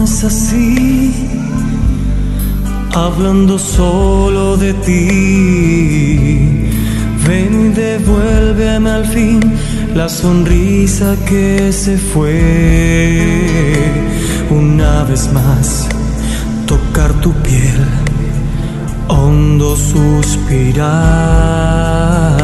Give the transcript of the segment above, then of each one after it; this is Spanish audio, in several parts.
es así, hablando solo de ti. Ven y devuélveme al fin la sonrisa que se fue. Una vez más, tocar tu piel, hondo suspirar.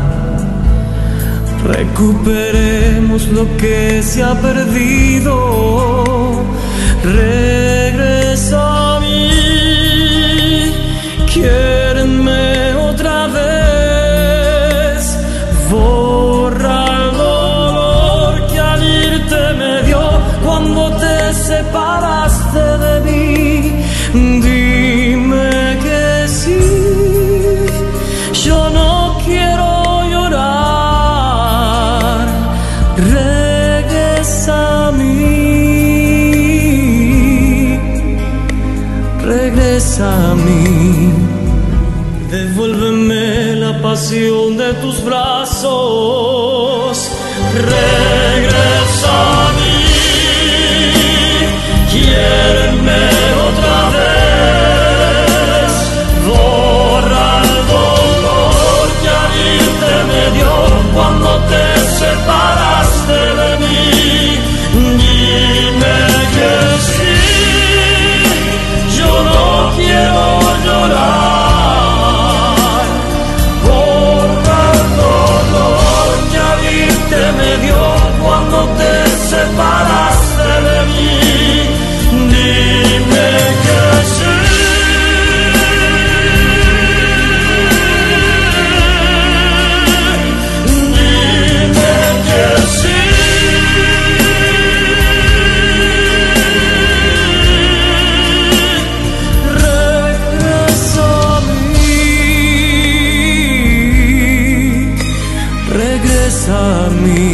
Recuperemos lo que se ha perdido. Regresa a mí, quiérenme otra vez. Borra el dolor que al irte me dio cuando te separaste de mí. Dime que sí, yo no quiero llorar. Regresa a mí, regresa a mí. Devuélveme la pasión de tus brazos. Regresa a mí, quiéreme otra vez. Borra el dolor que al irte me dio cuando te separaste de mí. Dime que sí, yo no quiero llorar. Borra el dolor que al irte me dio cuando te separaste de mí. Dime que sí. Dime que sí. Regresa a mí, regresa a mí.